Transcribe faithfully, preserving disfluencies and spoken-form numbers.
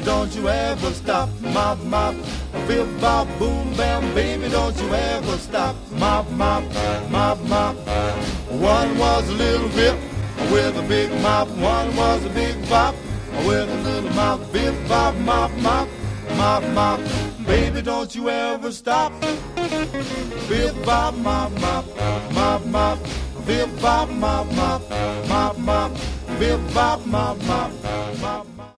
don't you ever stop. Mop, mop, bip, bop, boom, bam, baby, don't you ever stop. Mop, mop, mop, mop. One was a little bip with a big mop. One was a big bop with a little mop. Bip, bop, mop, mop, mop, mop. Baby, don't you ever stop. Bip, bop, mop, mop, mop, mop. Bip, bop, mop, mop, mop, mop. Bip, bop, mop, mop.